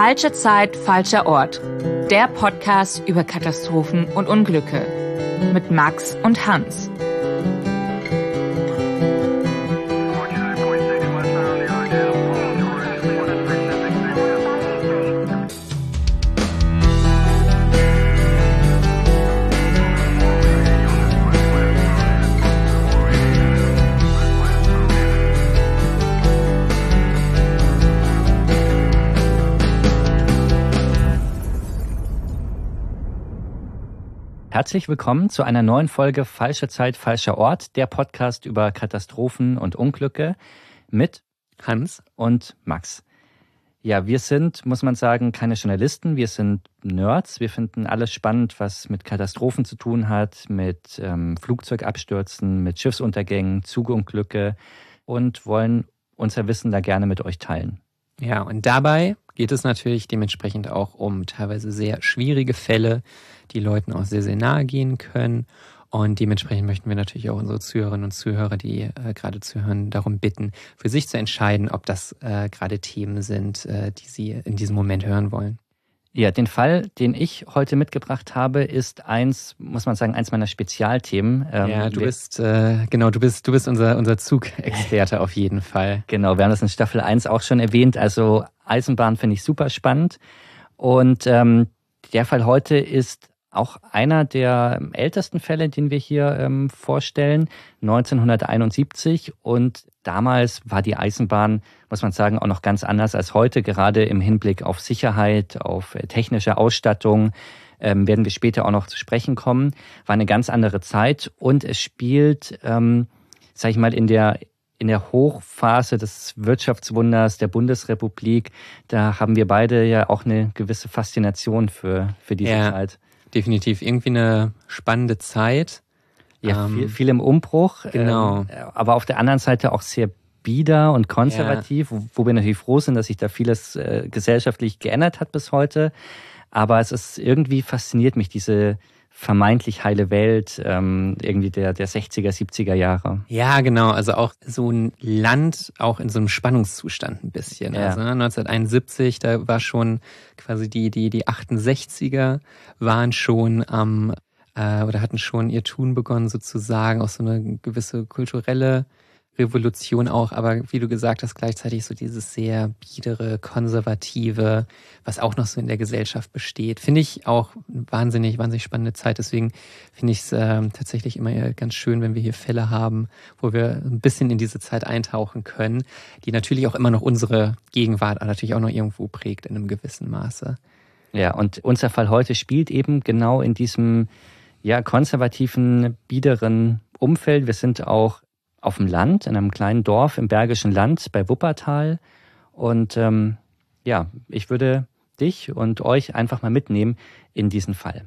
Falsche Zeit, falscher Ort. Der Podcast über Katastrophen und Unglücke. Mit Max und Hans. Herzlich willkommen zu einer neuen Folge Falsche Zeit, falscher Ort, der Podcast über Katastrophen und Unglücke mit Hans und Max. Ja, wir sind, muss man sagen, keine Journalisten, wir sind Nerds. Wir finden alles spannend, was mit Katastrophen zu tun hat, mit Flugzeugabstürzen, mit Schiffsuntergängen, Zugunglücke und wollen unser Wissen da gerne mit euch teilen. Ja, und dabei geht es natürlich dementsprechend auch um teilweise sehr schwierige Fälle, die Leuten auch sehr, sehr nahe gehen können. Und dementsprechend möchten wir natürlich auch unsere Zuhörerinnen und Zuhörer, die gerade zuhören, darum bitten, für sich zu entscheiden, ob das gerade Themen sind, die sie in diesem Moment hören wollen. Ja, den Fall, den ich heute mitgebracht habe, ist eins meiner Spezialthemen. Ja, du bist unser Zugexperte auf jeden Fall. Genau, wir haben das in Staffel 1 auch schon erwähnt. Also Eisenbahn finde ich super spannend. Und der Fall heute ist auch einer der ältesten Fälle, den wir hier vorstellen, 1971. Und damals war die Eisenbahn, muss man sagen, auch noch ganz anders als heute, gerade im Hinblick auf Sicherheit, auf technische Ausstattung. Werden wir später auch noch zu sprechen kommen. War eine ganz andere Zeit und es spielt, sag ich mal, in der Hochphase des Wirtschaftswunders der Bundesrepublik. Da haben wir beide ja auch eine gewisse Faszination für diese Zeit. Definitiv irgendwie eine spannende Zeit. Ja, viel im Umbruch. Genau. Aber auf der anderen Seite auch sehr bieder und konservativ, wo wir natürlich froh sind, dass sich da vieles gesellschaftlich geändert hat bis heute. Aber es ist irgendwie fasziniert mich diese vermeintlich heile Welt irgendwie der 60er, 70er Jahre. Ja, genau. Also auch so ein Land auch in so einem Spannungszustand ein bisschen. Ja. Also 1971, da war schon quasi die 68er waren schon oder hatten schon ihr Tun begonnen sozusagen, auch so eine gewisse kulturelle Revolution auch, aber wie du gesagt hast, gleichzeitig so dieses sehr biedere, konservative, was auch noch so in der Gesellschaft besteht. Finde ich auch wahnsinnig spannende Zeit. Deswegen finde ich es tatsächlich immer ganz schön, wenn wir hier Fälle haben, wo wir ein bisschen in diese Zeit eintauchen können, die natürlich auch immer noch unsere Gegenwart natürlich auch noch irgendwo prägt in einem gewissen Maße. Ja, und unser Fall heute spielt eben genau in diesem konservativen, biederen Umfeld. Wir sind auch auf dem Land, in einem kleinen Dorf im Bergischen Land bei Wuppertal. Und ich würde dich und euch einfach mal mitnehmen in diesen Fall.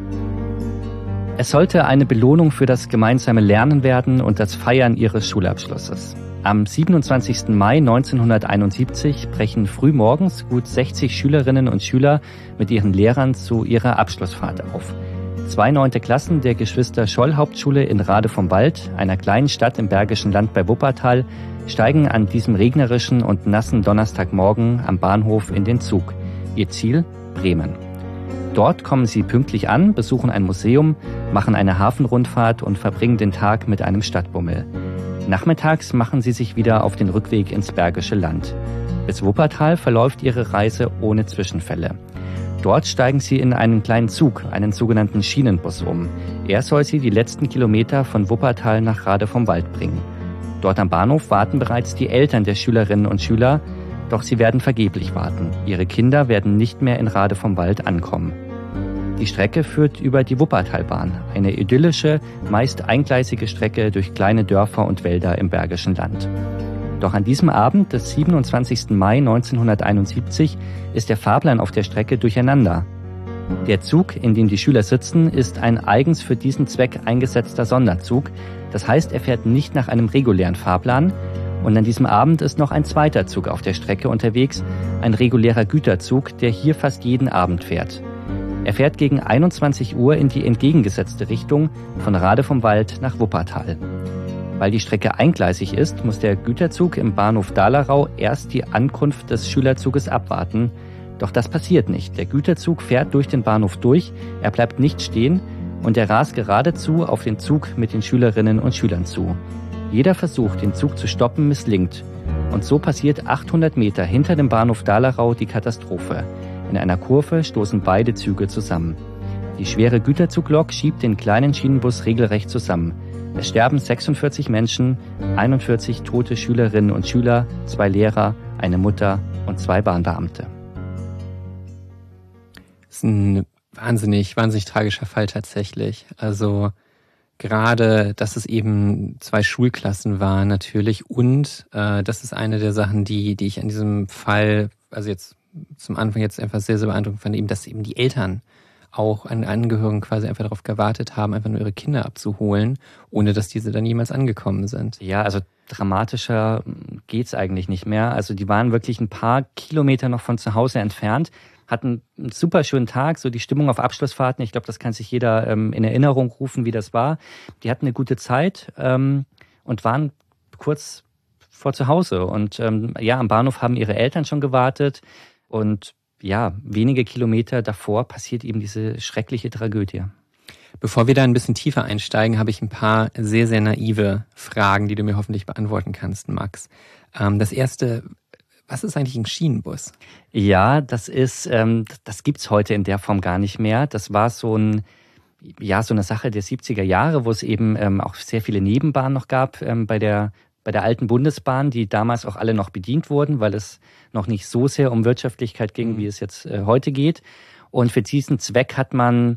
Es sollte eine Belohnung für das gemeinsame Lernen werden und das Feiern ihres Schulabschlusses. Am 27. Mai 1971 brechen frühmorgens gut 60 Schülerinnen und Schüler mit ihren Lehrern zu ihrer Abschlussfahrt auf. 2 9. Klassen der Geschwister Scholl-Hauptschule in Rade vom Wald, einer kleinen Stadt im Bergischen Land bei Wuppertal, steigen an diesem regnerischen und nassen Donnerstagmorgen am Bahnhof in den Zug. Ihr Ziel? Bremen. Dort kommen sie pünktlich an, besuchen ein Museum, machen eine Hafenrundfahrt und verbringen den Tag mit einem Stadtbummel. Nachmittags machen sie sich wieder auf den Rückweg ins Bergische Land. Bis Wuppertal verläuft ihre Reise ohne Zwischenfälle. Dort steigen sie in einen kleinen Zug, einen sogenannten Schienenbus um. Er soll sie die letzten Kilometer von Wuppertal nach Rade vom Wald bringen. Dort am Bahnhof warten bereits die Eltern der Schülerinnen und Schüler, doch sie werden vergeblich warten. Ihre Kinder werden nicht mehr in Rade vom Wald ankommen. Die Strecke führt über die Wuppertalbahn, eine idyllische, meist eingleisige Strecke durch kleine Dörfer und Wälder im Bergischen Land. Doch an diesem Abend des 27. Mai 1971 ist der Fahrplan auf der Strecke durcheinander. Der Zug, in dem die Schüler sitzen, ist ein eigens für diesen Zweck eingesetzter Sonderzug. Das heißt, er fährt nicht nach einem regulären Fahrplan. Und an diesem Abend ist noch ein zweiter Zug auf der Strecke unterwegs, ein regulärer Güterzug, der hier fast jeden Abend fährt. Er fährt gegen 21 Uhr in die entgegengesetzte Richtung von Rade vom Wald nach Wuppertal. Weil die Strecke eingleisig ist, muss der Güterzug im Bahnhof Dahlerau erst die Ankunft des Schülerzuges abwarten. Doch das passiert nicht. Der Güterzug fährt durch den Bahnhof durch, er bleibt nicht stehen und er rast geradezu auf den Zug mit den Schülerinnen und Schülern zu. Jeder Versuch, den Zug zu stoppen, misslingt. Und so passiert 800 Meter hinter dem Bahnhof Dahlerau die Katastrophe. In einer Kurve stoßen beide Züge zusammen. Die schwere Güterzuglok schiebt den kleinen Schienenbus regelrecht zusammen. Es sterben 46 Menschen, 41 tote Schülerinnen und Schüler, 2 Lehrer, eine Mutter und 2 Bahnbeamte. Das ist ein wahnsinnig tragischer Fall tatsächlich. Also gerade, dass es eben 2 Schulklassen waren natürlich und das ist eine der Sachen, die ich an diesem Fall, also jetzt zum Anfang jetzt einfach sehr, sehr beeindruckend fand, eben, dass eben die Eltern auch an Angehörigen quasi einfach darauf gewartet haben, einfach nur ihre Kinder abzuholen, ohne dass diese dann jemals angekommen sind. Ja, also dramatischer geht's eigentlich nicht mehr. Also die waren wirklich ein paar Kilometer noch von zu Hause entfernt, hatten einen super schönen Tag, so die Stimmung auf Abschlussfahrten. Ich glaube, das kann sich jeder in Erinnerung rufen, wie das war. Die hatten eine gute Zeit und waren kurz vor zu Hause. Und am Bahnhof haben ihre Eltern schon gewartet und ja, wenige Kilometer davor passiert eben diese schreckliche Tragödie. Bevor wir da ein bisschen tiefer einsteigen, habe ich ein paar sehr, sehr naive Fragen, die du mir hoffentlich beantworten kannst, Max. Das erste, was ist eigentlich ein Schienenbus? Ja, das gibt's heute in der Form gar nicht mehr. Das war so eine Sache der 70er Jahre, wo es eben auch sehr viele Nebenbahnen noch gab bei der alten Bundesbahn, die damals auch alle noch bedient wurden, weil es noch nicht so sehr um Wirtschaftlichkeit ging, wie es jetzt heute geht. Und für diesen Zweck hat man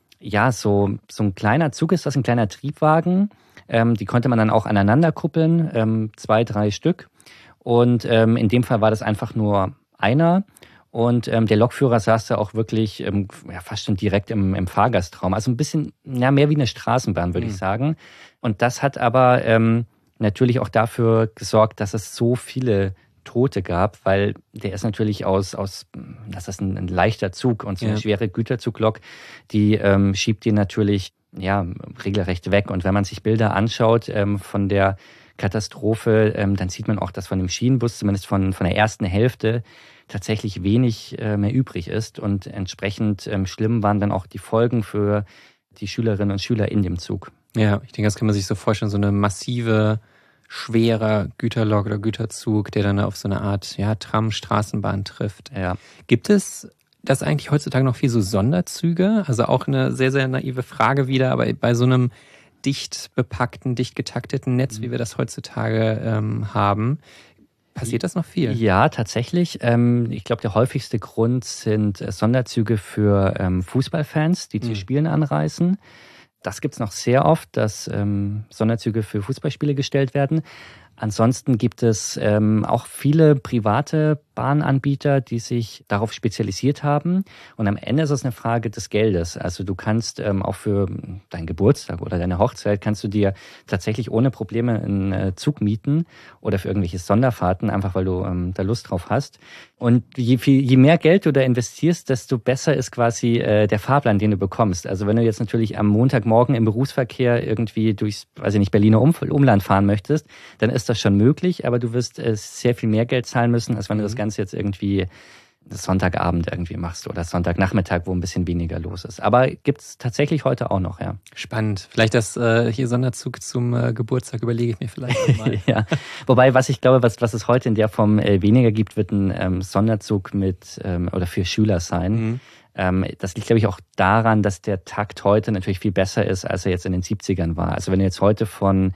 so ein kleiner Zug ist das, ein kleiner Triebwagen. Die konnte man dann auch aneinander kuppeln, 2, 3 Stück. Und in dem Fall war das einfach nur einer. Und der Lokführer saß da auch wirklich fast schon direkt im Fahrgastraum. Also ein bisschen mehr wie eine Straßenbahn, würde ich sagen. Und das hat aber natürlich auch dafür gesorgt, dass es so viele Tote gab, weil der ist natürlich das ist ein leichter Zug und so eine schwere Güterzuglok, die schiebt die natürlich regelrecht weg. Und wenn man sich Bilder anschaut von der Katastrophe, dann sieht man auch, dass von dem Schienenbus, zumindest von der ersten Hälfte, tatsächlich wenig mehr übrig ist. Und entsprechend schlimm waren dann auch die Folgen für die Schülerinnen und Schüler in dem Zug. Ja, ich denke, das kann man sich so vorstellen, so eine massive, schwerer Güterlok oder Güterzug, der dann auf so eine Art Tram, Straßenbahn trifft. Ja. Gibt es das eigentlich heutzutage noch viel so Sonderzüge? Also auch eine sehr, sehr naive Frage wieder, aber bei so einem dicht bepackten, dicht getakteten Netz, wie wir das heutzutage haben, passiert das noch viel? Ja, tatsächlich. Ich glaube, der häufigste Grund sind Sonderzüge für Fußballfans, die zu Spielen anreisen. Das gibt's noch sehr oft, dass Sonderzüge für Fußballspiele gestellt werden. Ansonsten gibt es auch viele private Bahnanbieter, die sich darauf spezialisiert haben. Und am Ende ist es eine Frage des Geldes. Also du kannst auch für deinen Geburtstag oder deine Hochzeit kannst du dir tatsächlich ohne Probleme einen Zug mieten oder für irgendwelche Sonderfahrten, einfach weil du da Lust drauf hast. Und je mehr Geld du da investierst, desto besser ist quasi der Fahrplan, den du bekommst. Also wenn du jetzt natürlich am Montagmorgen im Berufsverkehr irgendwie durchs, Berliner Umland fahren möchtest, dann ist das schon möglich, aber du wirst sehr viel mehr Geld zahlen müssen, als wenn du das Ganze jetzt irgendwie Sonntagabend irgendwie machst oder Sonntagnachmittag, wo ein bisschen weniger los ist. Aber gibt's tatsächlich heute auch noch, ja. Spannend. Vielleicht das hier Sonderzug zum Geburtstag überlege ich mir vielleicht nochmal. Ja, wobei, was ich glaube, was es heute in der Form weniger gibt, wird ein Sonderzug mit oder für Schüler sein. Das liegt, glaube ich, auch daran, dass der Takt heute natürlich viel besser ist, als er jetzt in den 70ern war. Also wenn du jetzt heute von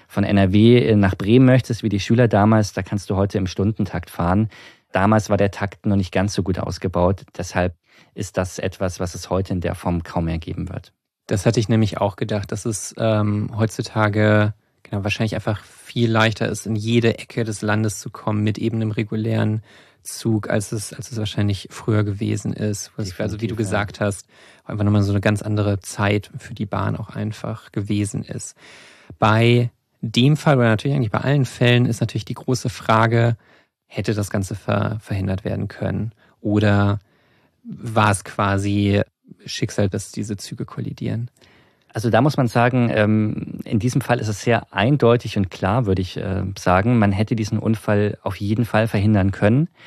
NRW nach Bremen möchtest, wie die Schüler damals, da kannst du heute im Stundentakt fahren. Damals war der Takt noch nicht ganz so gut ausgebaut. Deshalb ist das etwas, was es heute in der Form kaum mehr geben wird. Das hatte ich nämlich auch gedacht, dass es heutzutage wahrscheinlich einfach viel leichter ist, in jede Ecke des Landes zu kommen mit eben einem regulären Zug, als es wahrscheinlich früher gewesen ist. Also wie du gesagt hast, einfach nochmal so eine ganz andere Zeit für die Bahn auch einfach gewesen ist. Bei dem Fall oder natürlich eigentlich bei allen Fällen ist natürlich die große Frage, hätte das Ganze verhindert werden können? Oder war es quasi Schicksal, dass diese Züge kollidieren? Also da muss man sagen, in diesem Fall ist es sehr eindeutig und klar, würde ich sagen. Man hätte diesen Unfall auf jeden Fall verhindern können.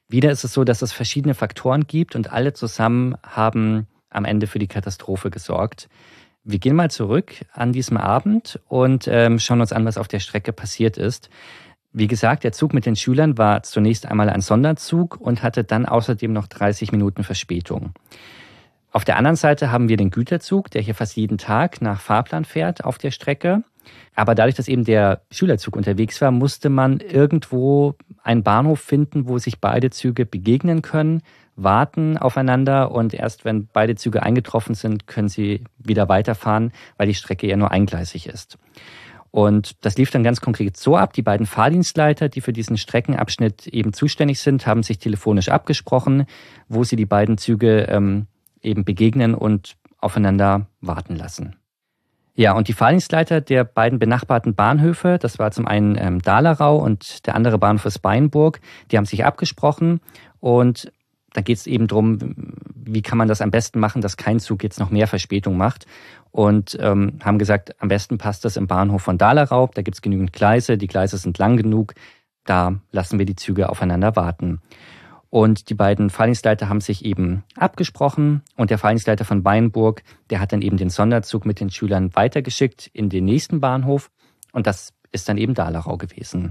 Wieder ist es so, dass es verschiedene Faktoren gibt und alle zusammen haben am Ende für die Katastrophe gesorgt. Wir gehen mal zurück an diesem Abend und schauen uns an, was auf der Strecke passiert ist. Wie gesagt, der Zug mit den Schülern war zunächst einmal ein Sonderzug und hatte dann außerdem noch 30 Minuten Verspätung. Auf der anderen Seite haben wir den Güterzug, der hier fast jeden Tag nach Fahrplan fährt auf der Strecke. Aber dadurch, dass eben der Schülerzug unterwegs war, musste man irgendwo einen Bahnhof finden, wo sich beide Züge begegnen können, warten aufeinander und erst wenn beide Züge eingetroffen sind, können sie wieder weiterfahren, weil die Strecke ja nur eingleisig ist. Und das lief dann ganz konkret so ab. Die beiden Fahrdienstleiter, die für diesen Streckenabschnitt eben zuständig sind, haben sich telefonisch abgesprochen, wo sie die beiden Züge eben begegnen und aufeinander warten lassen. Ja, und die Fahrdienstleiter der beiden benachbarten Bahnhöfe, das war zum einen Dahlerau und der andere Bahnhof ist Beinburg, die haben sich abgesprochen und da geht es eben darum, wie kann man das am besten machen, dass kein Zug jetzt noch mehr Verspätung macht und haben gesagt, am besten passt das im Bahnhof von Dahlerau, da gibt es genügend Gleise, die Gleise sind lang genug, da lassen wir die Züge aufeinander warten. Und die beiden Fahrdienstleiter haben sich eben abgesprochen und der Fahrdienstleiter von Beinburg, der hat dann eben den Sonderzug mit den Schülern weitergeschickt in den nächsten Bahnhof und das ist dann eben Dahlerau gewesen.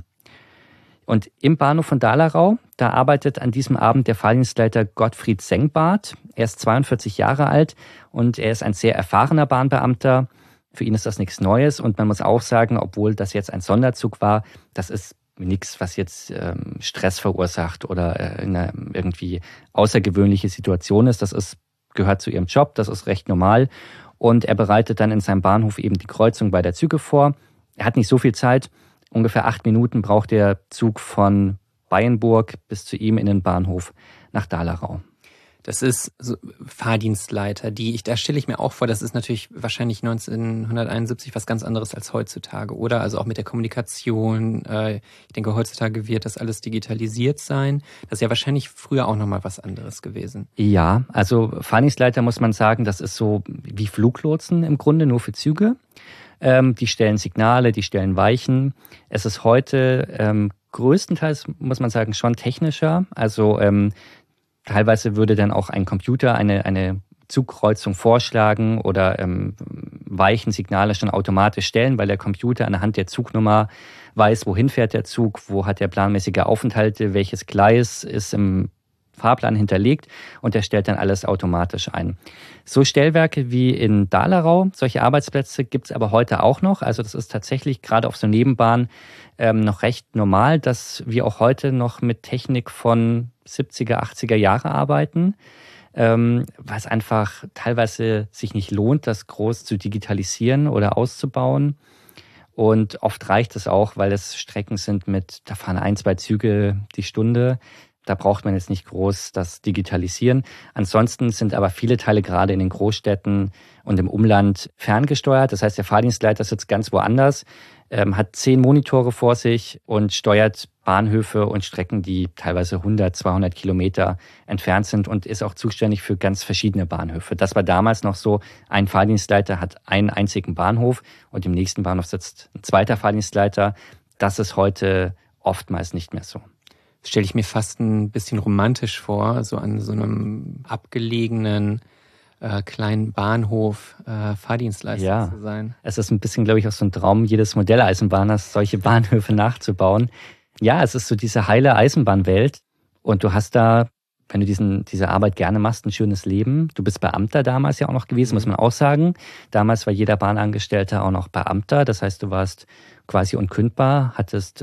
Und im Bahnhof von Dahlerau, da arbeitet an diesem Abend der Fahrdienstleiter Gottfried Sengbart. Er ist 42 Jahre alt und er ist ein sehr erfahrener Bahnbeamter. Für ihn ist das nichts Neues und man muss auch sagen, obwohl das jetzt ein Sonderzug war, das ist nichts, was jetzt Stress verursacht oder eine irgendwie außergewöhnliche Situation ist. Das gehört zu ihrem Job, das ist recht normal. Und er bereitet dann in seinem Bahnhof eben die Kreuzung beider Züge vor. Er hat nicht so viel Zeit. Ungefähr 8 Minuten braucht der Zug von Beinburg bis zu ihm in den Bahnhof nach Dahlerau. Das ist so Fahrdienstleiter, da stelle ich mir auch vor, das ist natürlich wahrscheinlich 1971 was ganz anderes als heutzutage, oder? Also auch mit der Kommunikation. Ich denke, heutzutage wird das alles digitalisiert sein. Das ist ja wahrscheinlich früher auch nochmal was anderes gewesen. Ja, also Fahrdienstleiter muss man sagen, das ist so wie Fluglotsen im Grunde, nur für Züge. Die stellen Signale, die stellen Weichen. Es ist heute größtenteils, muss man sagen, schon technischer. Also teilweise würde dann auch ein Computer eine Zugkreuzung vorschlagen oder Weichensignale schon automatisch stellen, weil der Computer anhand der Zugnummer weiß, wohin fährt der Zug, wo hat der planmäßige Aufenthalte, welches Gleis ist im Fahrplan hinterlegt und der stellt dann alles automatisch ein. So Stellwerke wie in Dahlerau, solche Arbeitsplätze gibt es aber heute auch noch. Also das ist tatsächlich gerade auf so Nebenbahnen noch recht normal, dass wir auch heute noch mit Technik von 70er, 80er Jahre arbeiten, weil es einfach teilweise sich nicht lohnt, das groß zu digitalisieren oder auszubauen. Und oft reicht es auch, weil es Strecken sind da fahren 1, 2 Züge die Stunde. Da braucht man jetzt nicht groß das Digitalisieren. Ansonsten sind aber viele Teile gerade in den Großstädten und im Umland ferngesteuert. Das heißt, der Fahrdienstleiter sitzt ganz woanders, hat 10 Monitore vor sich und steuert Bahnhöfe und Strecken, die teilweise 100, 200 Kilometer entfernt sind und ist auch zuständig für ganz verschiedene Bahnhöfe. Das war damals noch so, ein Fahrdienstleiter hat einen einzigen Bahnhof und im nächsten Bahnhof sitzt ein zweiter Fahrdienstleiter. Das ist heute oftmals nicht mehr so. Das stelle ich mir fast ein bisschen romantisch vor, so an so einem abgelegenen kleinen Bahnhof Fahrdienstleister zu sein. Es ist ein bisschen, glaube ich, auch so ein Traum jedes Modelleisenbahners, solche Bahnhöfe nachzubauen. Ja, es ist so diese heile Eisenbahnwelt und du hast da, wenn du diese Arbeit gerne machst, ein schönes Leben. Du bist Beamter damals ja auch noch gewesen, muss man auch sagen. Damals war jeder Bahnangestellter auch noch Beamter, das heißt, du warst quasi unkündbar, hattest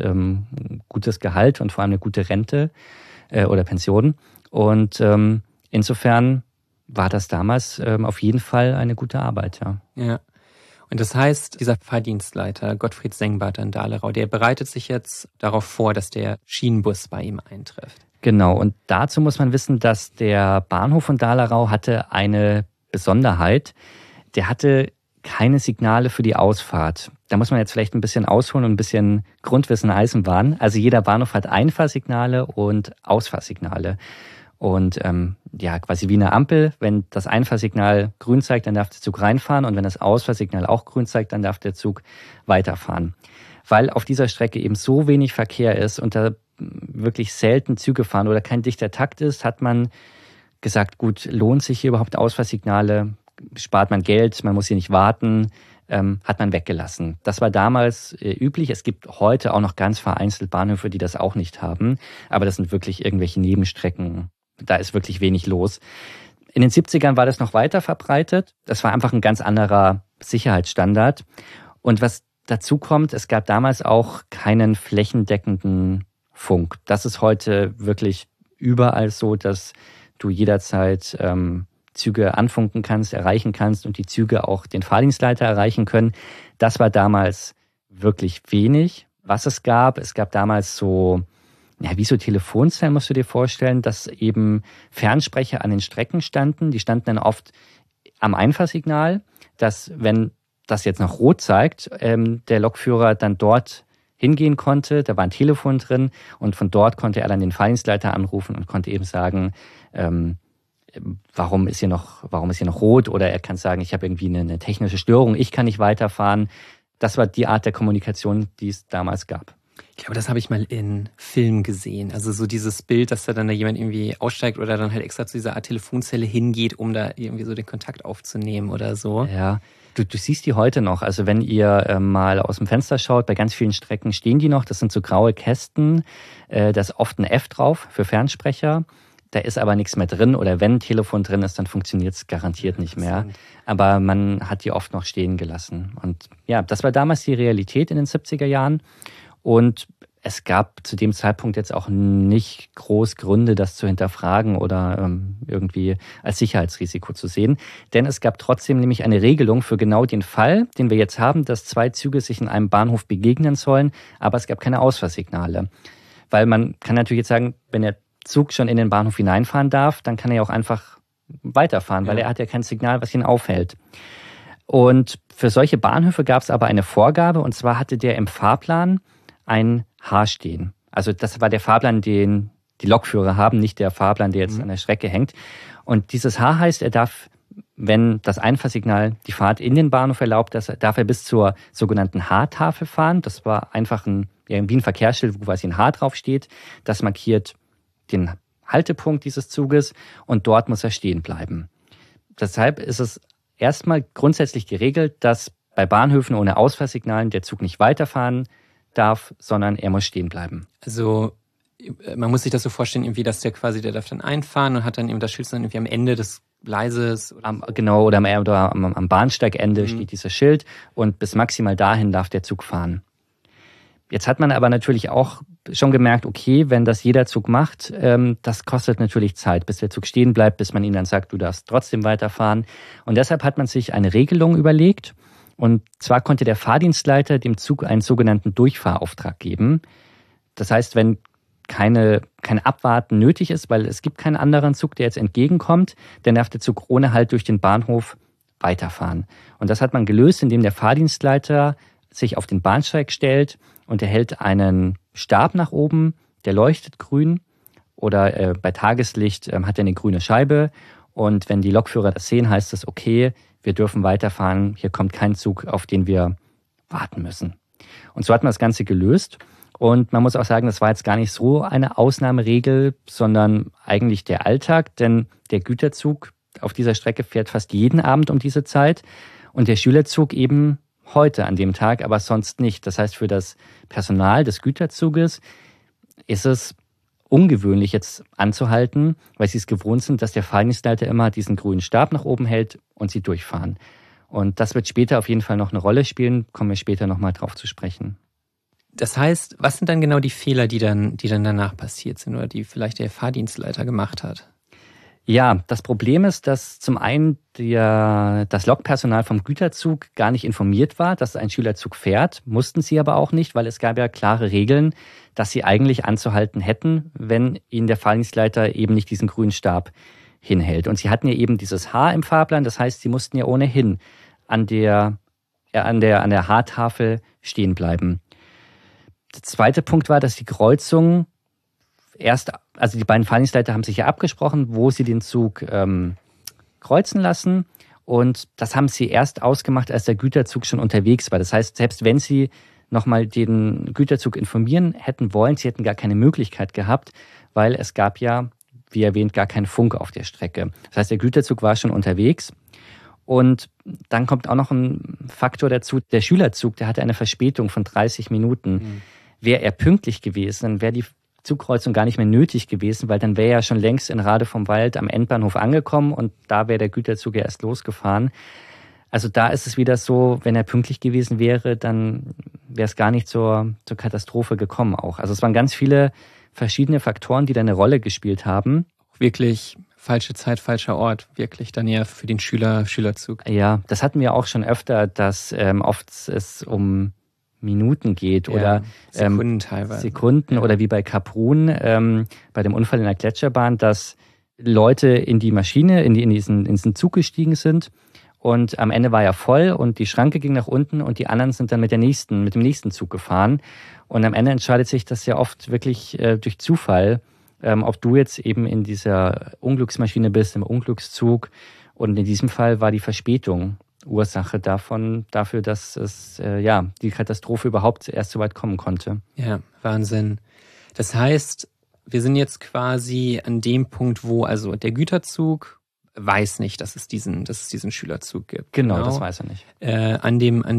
gutes Gehalt und vor allem eine gute Rente oder Pension. Und insofern war das damals auf jeden Fall eine gute Arbeit, ja. Ja. Und das heißt, dieser Fahrdienstleiter Gottfried Sengbart in Dahlerau, der bereitet sich jetzt darauf vor, dass der Schienenbus bei ihm eintrifft. Genau, und dazu muss man wissen, dass der Bahnhof von Dahlerau hatte eine Besonderheit. Der hatte keine Signale für die Ausfahrt. Da muss man jetzt vielleicht ein bisschen ausholen und ein bisschen Grundwissen Eisenbahn. Also jeder Bahnhof hat Einfahrsignale und Ausfahrsignale. Und quasi wie eine Ampel, wenn das Einfahrsignal grün zeigt, dann darf der Zug reinfahren und wenn das Ausfahrsignal auch grün zeigt, dann darf der Zug weiterfahren. Weil auf dieser Strecke eben so wenig Verkehr ist und da wirklich selten Züge fahren oder kein dichter Takt ist, hat man gesagt, gut, lohnt sich hier überhaupt Ausfallsignale? Spart man Geld, man muss hier nicht warten, hat man weggelassen. Das war damals üblich. Es gibt heute auch noch ganz vereinzelt Bahnhöfe, die das auch nicht haben. Aber das sind wirklich irgendwelche Nebenstrecken. Da ist wirklich wenig los. In den 70ern war das noch weiter verbreitet. Das war einfach ein ganz anderer Sicherheitsstandard. Und was dazu kommt, es gab damals auch keinen flächendeckenden Funk. Das ist heute wirklich überall so, dass du jederzeit Züge anfunken kannst, erreichen kannst und die Züge auch den Fahrdienstleiter erreichen können. Das war damals wirklich wenig. Was es gab damals so, wie so Telefonzellen, musst du dir vorstellen, dass eben Fernsprecher an den Strecken standen. Die standen dann oft am Einfahrsignal, dass, wenn das jetzt noch rot zeigt, der Lokführer dann dort hingehen konnte. Da war ein Telefon drin und von dort konnte er dann den Fahrdienstleiter anrufen und konnte eben sagen, warum ist hier noch rot, oder er kann sagen, ich habe irgendwie eine technische Störung, ich kann nicht weiterfahren. Das war die Art der Kommunikation, die es damals gab. Ich glaube, das habe ich mal in Filmen gesehen. Also so dieses Bild, dass da jemand irgendwie aussteigt oder dann halt extra zu dieser Art Telefonzelle hingeht, um da irgendwie so den Kontakt aufzunehmen oder so. Ja, du siehst die heute noch. Also wenn ihr mal aus dem Fenster schaut, bei ganz vielen Strecken stehen die noch. Das sind so graue Kästen. Da ist oft ein F drauf für Fernsprecher. Da ist aber nichts mehr drin, oder wenn ein Telefon drin ist, dann funktioniert es garantiert nicht mehr. Aber man hat die oft noch stehen gelassen. Und ja, das war damals die Realität in den 70er Jahren. Und es gab zu dem Zeitpunkt jetzt auch nicht groß Gründe, das zu hinterfragen oder irgendwie als Sicherheitsrisiko zu sehen. Denn es gab trotzdem nämlich eine Regelung für genau den Fall, den wir jetzt haben, dass zwei Züge sich in einem Bahnhof begegnen sollen, aber es gab keine Ausfallsignale. Weil man kann natürlich jetzt sagen, wenn der Zug schon in den Bahnhof hineinfahren darf, dann kann er ja auch einfach weiterfahren, weil er hat ja kein Signal, was ihn aufhält. Und für solche Bahnhöfe gab es aber eine Vorgabe, und zwar hatte der im Fahrplan ein H stehen. Also das war der Fahrplan, den die Lokführer haben, nicht der Fahrplan, der jetzt an der Strecke hängt. Und dieses H heißt, er darf, wenn das Einfahrsignal die Fahrt in den Bahnhof erlaubt, darf er bis zur sogenannten H-Tafel fahren. Das war einfach wie ein Verkehrsschild, wo quasi ein H drauf steht. Das markiert den Haltepunkt dieses Zuges und dort muss er stehen bleiben. Deshalb ist es erstmal grundsätzlich die Regel, dass bei Bahnhöfen ohne Ausfallsignalen der Zug nicht weiterfahren darf, sondern er muss stehen bleiben. Also man muss sich das so vorstellen, irgendwie, dass der darf dann einfahren und hat dann eben das Schild dann irgendwie am Ende des Gleises. Oder am Bahnsteigende steht dieses Schild und bis maximal dahin darf der Zug fahren. Jetzt hat man aber natürlich auch schon gemerkt, okay, wenn das jeder Zug macht, das kostet natürlich Zeit, bis der Zug stehen bleibt, bis man ihm dann sagt, du darfst trotzdem weiterfahren. Und deshalb hat man sich eine Regelung überlegt. Und zwar konnte der Fahrdienstleiter dem Zug einen sogenannten Durchfahrauftrag geben. Das heißt, wenn kein Abwarten nötig ist, weil es gibt keinen anderen Zug, der jetzt entgegenkommt, dann darf der Zug ohne Halt durch den Bahnhof weiterfahren. Und das hat man gelöst, indem der Fahrdienstleiter sich auf den Bahnsteig stellt und er hält einen Stab nach oben, der leuchtet grün, oder bei Tageslicht hat er eine grüne Scheibe, und wenn die Lokführer das sehen, heißt es, okay, wir dürfen weiterfahren, hier kommt kein Zug, auf den wir warten müssen. Und so hat man das Ganze gelöst, und man muss auch sagen, das war jetzt gar nicht so eine Ausnahmeregel, sondern eigentlich der Alltag, denn der Güterzug auf dieser Strecke fährt fast jeden Abend um diese Zeit und der Schülerzug eben heute an dem Tag, aber sonst nicht. Das heißt, für das Personal des Güterzuges ist es ungewöhnlich jetzt anzuhalten, weil sie es gewohnt sind, dass der Fahrdienstleiter immer diesen grünen Stab nach oben hält und sie durchfahren. Und das wird später auf jeden Fall noch eine Rolle spielen, kommen wir später nochmal drauf zu sprechen. Das heißt, was sind dann genau die Fehler, die dann danach passiert sind oder die vielleicht der Fahrdienstleiter gemacht hat? Ja, das Problem ist, dass zum einen das Lokpersonal vom Güterzug gar nicht informiert war, dass ein Schülerzug fährt, mussten sie aber auch nicht, weil es gab ja klare Regeln, dass sie eigentlich anzuhalten hätten, wenn ihnen der Fahrdienstleiter eben nicht diesen grünen Stab hinhält. Und sie hatten ja eben dieses H im Fahrplan, das heißt, sie mussten ja ohnehin an der H-Tafel stehen bleiben. Der zweite Punkt war, dass die Kreuzung also die beiden Fahrdienstleiter haben sich ja abgesprochen, wo sie den Zug kreuzen lassen, und das haben sie erst ausgemacht, als der Güterzug schon unterwegs war. Das heißt, selbst wenn sie nochmal den Güterzug informieren hätten wollen. Sie hätten gar keine Möglichkeit gehabt, weil es gab ja, wie erwähnt, gar keinen Funk auf der Strecke. Das heißt, der Güterzug war schon unterwegs. Und dann kommt auch noch ein Faktor dazu. Der Schülerzug, der hatte eine Verspätung von 30 Minuten. Wäre er pünktlich gewesen, dann wäre die Zugkreuzung gar nicht mehr nötig gewesen, weil dann wäre er schon längst in Rade vom Wald am Endbahnhof angekommen und da wäre der Güterzug ja erst losgefahren. Also da ist es wieder so, wenn er pünktlich gewesen wäre, dann wäre es gar nicht zur Katastrophe gekommen auch. Also es waren ganz viele verschiedene Faktoren, die da eine Rolle gespielt haben. Wirklich falsche Zeit, falscher Ort, wirklich dann eher für den Schülerzug. Ja, das hatten wir auch schon öfter, dass oft es um Minuten geht oder Sekunden teilweise. Sekunden oder wie bei Kaprun, bei dem Unfall in der Gletscherbahn, dass Leute in die Maschine, in diesen Zug gestiegen sind und am Ende war er voll und die Schranke ging nach unten und die anderen sind dann mit dem nächsten Zug gefahren. Und am Ende entscheidet sich das ja oft wirklich durch Zufall, ob du jetzt eben in dieser Unglücksmaschine bist, im Unglückszug. Und in diesem Fall war die Verspätung Ursache dafür, dass es die Katastrophe überhaupt erst so weit kommen konnte. Ja, Wahnsinn. Das heißt, wir sind jetzt quasi an dem Punkt, wo also der Güterzug weiß nicht, dass es diesen Schülerzug gibt. Genau, das weiß er nicht. An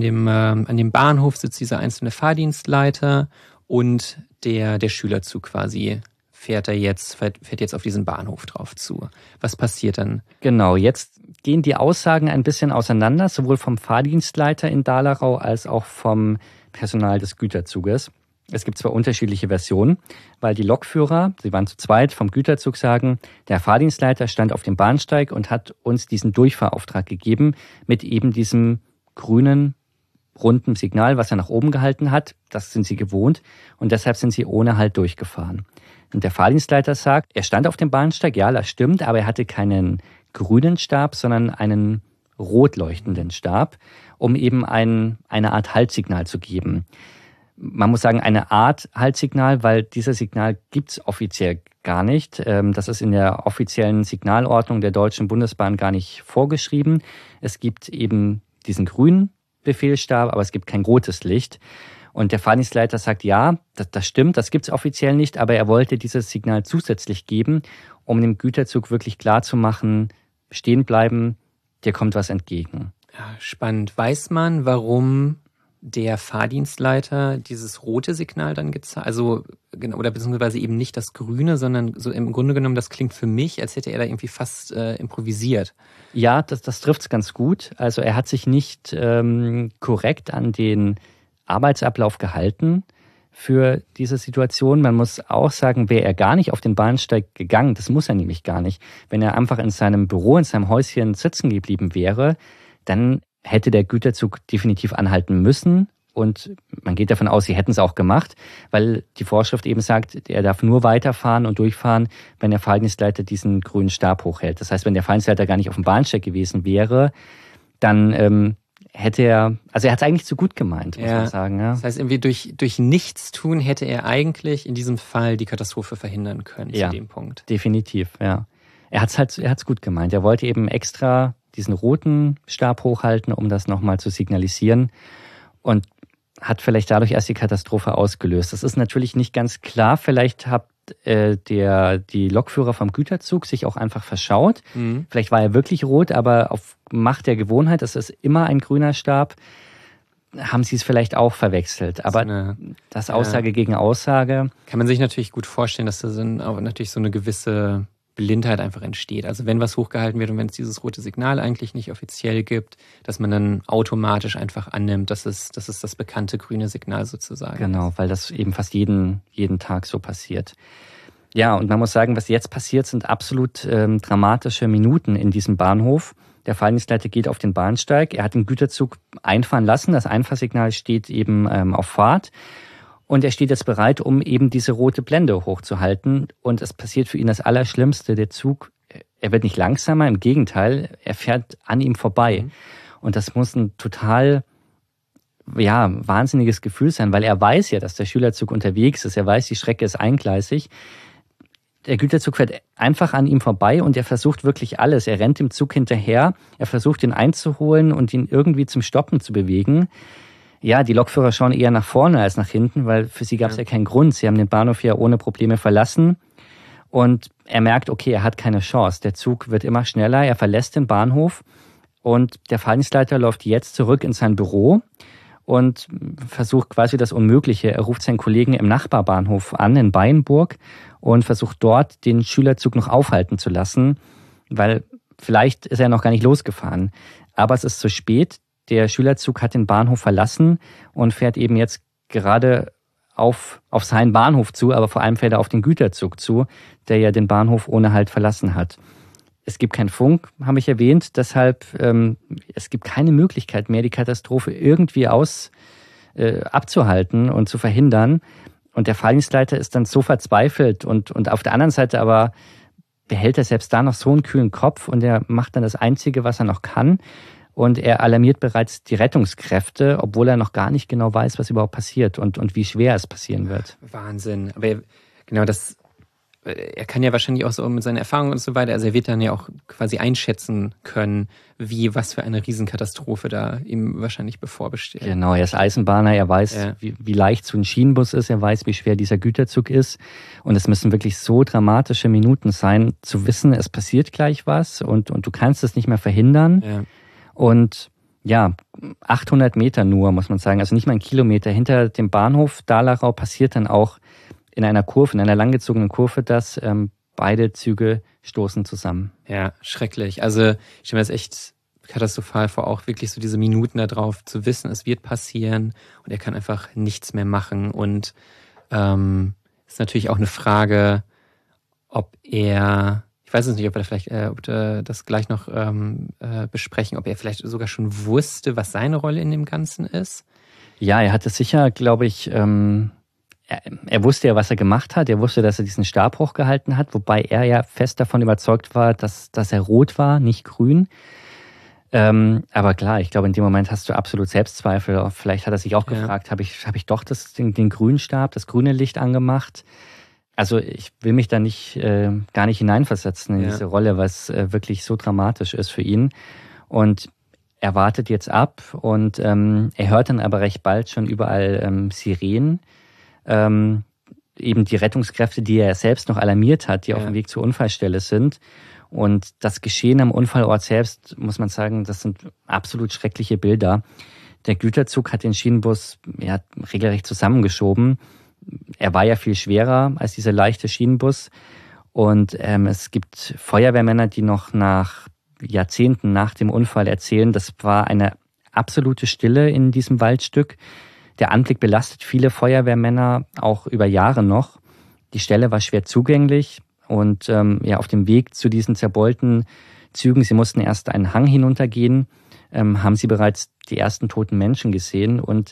dem Bahnhof sitzt dieser einzelne Fahrdienstleiter und der Schülerzug quasi fährt jetzt auf diesen Bahnhof drauf zu. Was passiert dann? Genau, jetzt gehen die Aussagen ein bisschen auseinander, sowohl vom Fahrdienstleiter in Dalerau als auch vom Personal des Güterzuges. Es gibt zwar unterschiedliche Versionen, weil die Lokführer, sie waren zu zweit, vom Güterzug sagen, der Fahrdienstleiter stand auf dem Bahnsteig und hat uns diesen Durchfahrauftrag gegeben mit eben diesem grünen, runden Signal, was er nach oben gehalten hat. Das sind sie gewohnt und deshalb sind sie ohne Halt durchgefahren. Und der Fahrdienstleiter sagt, er stand auf dem Bahnsteig, ja, das stimmt, aber er hatte keinen grünen Stab, sondern einen rot leuchtenden Stab, um eben eine Art Haltsignal zu geben. Man muss sagen, eine Art Haltsignal, weil dieses Signal gibt's offiziell gar nicht. Das ist in der offiziellen Signalordnung der Deutschen Bundesbahn gar nicht vorgeschrieben. Es gibt eben diesen grünen Befehlsstab, aber es gibt kein rotes Licht. Und der Fahrdienstleiter sagt, ja, das stimmt, das gibt's offiziell nicht, aber er wollte dieses Signal zusätzlich geben, um dem Güterzug wirklich klar zu machen, stehen bleiben, dir kommt was entgegen. Ja, spannend. Weiß man, warum der Fahrdienstleiter dieses rote Signal dann gezeigt, also genau, oder beziehungsweise eben nicht das grüne, sondern so im Grunde genommen, das klingt für mich, als hätte er da irgendwie fast improvisiert. Ja, das trifft's ganz gut. Also er hat sich nicht korrekt an den Arbeitsablauf gehalten für diese Situation. Man muss auch sagen, wäre er gar nicht auf den Bahnsteig gegangen, das muss er nämlich gar nicht. Wenn er einfach in seinem Büro, in seinem Häuschen sitzen geblieben wäre, dann hätte der Güterzug definitiv anhalten müssen. Und man geht davon aus, sie hätten es auch gemacht, weil die Vorschrift eben sagt, er darf nur weiterfahren und durchfahren, wenn der Fahrdienstleiter diesen grünen Stab hochhält. Das heißt, wenn der Fahrdienstleiter gar nicht auf dem Bahnsteig gewesen wäre, dann hätte er es eigentlich zu gut gemeint, muss man sagen. Ja. Das heißt, irgendwie durch Nichtstun hätte er eigentlich in diesem Fall die Katastrophe verhindern können, zu dem Punkt. Definitiv, ja. Er hat's gut gemeint. Er wollte eben extra diesen roten Stab hochhalten, um das nochmal zu signalisieren und hat vielleicht dadurch erst die Katastrophe ausgelöst. Das ist natürlich nicht ganz klar. Vielleicht hat die Lokführer vom Güterzug sich auch einfach verschaut. Mhm. Vielleicht war er wirklich rot, aber auf Macht der Gewohnheit, das ist immer ein grüner Stab, haben sie es vielleicht auch verwechselt. Aber das Aussage gegen Aussage. Kann man sich natürlich gut vorstellen, dass da auch natürlich so eine gewisse Blindheit einfach entsteht. Also wenn was hochgehalten wird und wenn es dieses rote Signal eigentlich nicht offiziell gibt, dass man dann automatisch einfach annimmt, dass es das bekannte grüne Signal sozusagen Genau, weil das eben fast jeden Tag so passiert. Ja, und man muss sagen, was jetzt passiert, sind absolut dramatische Minuten in diesem Bahnhof. Der Fahrdienstleiter geht auf den Bahnsteig, er hat den Güterzug einfahren lassen, das Einfahrsignal steht eben auf Fahrt. Und er steht jetzt bereit, um eben diese rote Blende hochzuhalten. Und es passiert für ihn das Allerschlimmste. Der Zug, er wird nicht langsamer, im Gegenteil, er fährt an ihm vorbei. Mhm. Und das muss ein total, wahnsinniges Gefühl sein, weil er weiß ja, dass der Schülerzug unterwegs ist. Er weiß, die Strecke ist eingleisig. Der Güterzug fährt einfach an ihm vorbei und er versucht wirklich alles. Er rennt dem Zug hinterher, er versucht ihn einzuholen und ihn irgendwie zum Stoppen zu bewegen. Ja, die Lokführer schauen eher nach vorne als nach hinten, weil für sie gab es ja keinen Grund. Sie haben den Bahnhof ja ohne Probleme verlassen. Und er merkt, okay, er hat keine Chance. Der Zug wird immer schneller, er verlässt den Bahnhof und der Fahrdienstleiter läuft jetzt zurück in sein Büro und versucht quasi das Unmögliche. Er ruft seinen Kollegen im Nachbarbahnhof an in Beinburg und versucht dort den Schülerzug noch aufhalten zu lassen, weil vielleicht ist er noch gar nicht losgefahren. Aber es ist zu spät. Der Schülerzug hat den Bahnhof verlassen und fährt eben jetzt gerade auf seinen Bahnhof zu, aber vor allem fährt er auf den Güterzug zu, der ja den Bahnhof ohne Halt verlassen hat. Es gibt keinen Funk, habe ich erwähnt, deshalb es gibt keine Möglichkeit mehr, die Katastrophe irgendwie abzuhalten und zu verhindern. Und der Fahrdienstleiter ist dann so verzweifelt und auf der anderen Seite aber behält er selbst da noch so einen kühlen Kopf und er macht dann das Einzige, was er noch kann. Und er alarmiert bereits die Rettungskräfte, obwohl er noch gar nicht genau weiß, was überhaupt passiert und wie schwer es passieren wird. Wahnsinn. Aber er kann ja wahrscheinlich auch so mit seinen Erfahrungen und so weiter, also er wird dann ja auch quasi einschätzen können, was für eine Riesenkatastrophe da ihm wahrscheinlich bevorsteht. Genau, er ist Eisenbahner, er weiß, wie leicht so ein Schienenbus ist, er weiß, wie schwer dieser Güterzug ist. Und es müssen wirklich so dramatische Minuten sein, zu wissen, es passiert gleich was und du kannst es nicht mehr verhindern. Ja. Und ja, 800 Meter nur, muss man sagen, also nicht mal ein Kilometer hinter dem Bahnhof Dahlachau passiert dann auch in einer Kurve, in einer langgezogenen Kurve, dass beide Züge stoßen zusammen. Ja, schrecklich. Also ich stelle mir das echt katastrophal vor, auch wirklich so diese Minuten da drauf zu wissen, es wird passieren und er kann einfach nichts mehr machen. Und ist natürlich auch eine Frage, ob er, ich weiß es nicht, ob wir das gleich noch besprechen, ob er vielleicht sogar schon wusste, was seine Rolle in dem Ganzen ist. Ja, er hatte sicher, glaube ich, er wusste ja, was er gemacht hat. Er wusste, dass er diesen Stab hochgehalten hat, wobei er ja fest davon überzeugt war, dass er rot war, nicht grün. Aber klar, ich glaube, in dem Moment hast du absolut Selbstzweifel. Vielleicht hat er sich auch gefragt, habe ich doch den grünen Stab, das grüne Licht angemacht? Also ich will mich da gar nicht hineinversetzen in diese Rolle, was wirklich so dramatisch ist für ihn. Und er wartet jetzt ab und er hört dann aber recht bald schon überall Sirenen. Eben die Rettungskräfte, die er selbst noch alarmiert hat, die auf dem Weg zur Unfallstelle sind. Und das Geschehen am Unfallort selbst, muss man sagen, das sind absolut schreckliche Bilder. Der Güterzug hat den Schienenbus regelrecht zusammengeschoben. Er war ja viel schwerer als dieser leichte Schienenbus. Und es gibt Feuerwehrmänner, die noch nach Jahrzehnten nach dem Unfall erzählen, das war eine absolute Stille in diesem Waldstück. Der Anblick belastet viele Feuerwehrmänner auch über Jahre noch. Die Stelle war schwer zugänglich und auf dem Weg zu diesen zerbeulten Zügen, sie mussten erst einen Hang hinuntergehen, haben sie bereits die ersten toten Menschen gesehen und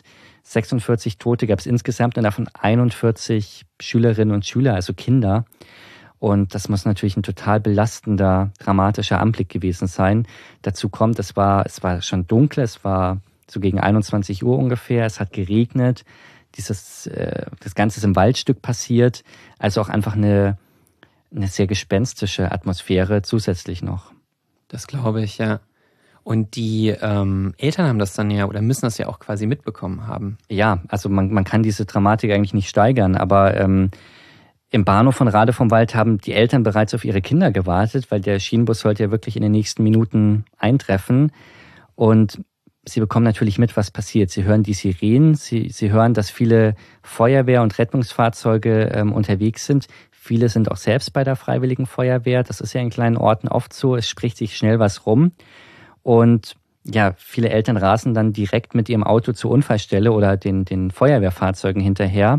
46 Tote gab es insgesamt und davon 41 Schülerinnen und Schüler, also Kinder. Und das muss natürlich ein total belastender, dramatischer Anblick gewesen sein. Dazu kommt, es war schon dunkel, es war so gegen 21 Uhr ungefähr, es hat geregnet, das Ganze ist im Waldstück passiert, also auch einfach eine sehr gespenstische Atmosphäre zusätzlich noch. Das glaube ich, ja. Und die Eltern haben das dann ja oder müssen das ja auch quasi mitbekommen haben. Ja, also man kann diese Dramatik eigentlich nicht steigern, aber im Bahnhof von Rade vom Wald haben die Eltern bereits auf ihre Kinder gewartet, weil der Schienenbus sollte ja wirklich in den nächsten Minuten eintreffen. Und sie bekommen natürlich mit, was passiert. Sie hören die Sirenen, sie hören, dass viele Feuerwehr- und Rettungsfahrzeuge unterwegs sind. Viele sind auch selbst bei der Freiwilligen Feuerwehr. Das ist ja in kleinen Orten oft so. Es spricht sich schnell was rum. Und ja, viele Eltern rasen dann direkt mit ihrem Auto zur Unfallstelle oder den Feuerwehrfahrzeugen hinterher